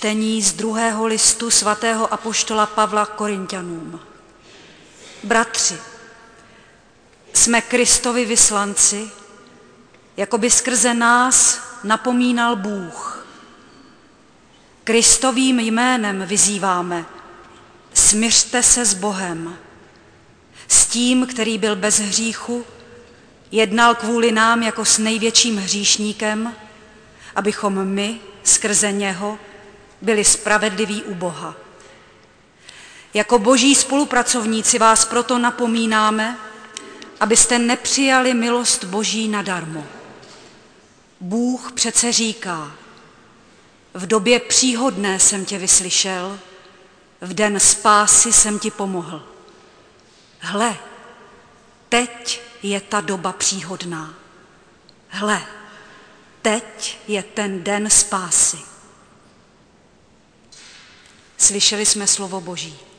Čtení z 2. listu svatého apoštola Pavla Korinťanům. Bratři, jsme Kristovi vyslanci, jako by skrze nás napomínal Bůh. Kristovým jménem vyzýváme, smiřte se s Bohem, s tím, který byl bez hříchu, jednal kvůli nám jako s největším hříšníkem, abychom my skrze něho byli spravedliví u Boha. Jako boží spolupracovníci vás proto napomínáme, abyste nepřijali milost Boží nadarmo. Bůh přece říká, v době příhodné jsem tě vyslyšel, v den spásy jsem ti pomohl. Hle, teď je ta doba příhodná. Hle, teď je ten den spásy. Slyšeli jsme slovo Boží.